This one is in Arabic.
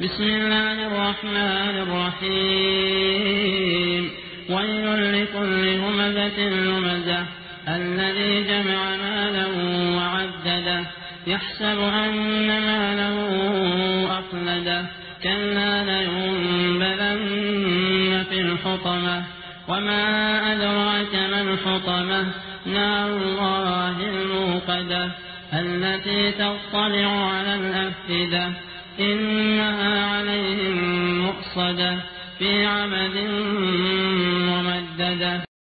بسم الله الرحمن الرحيم ويل لكل همزة لمزة الذي جمع مالا وعدده يحسب أن ماله أخلده كلا لينبذن في الحطمة وما أدراك ما الحطمة نار الله الموقدة التي تطلع على الأفئدة إنها عليهم مؤصدة في عمد ممددة.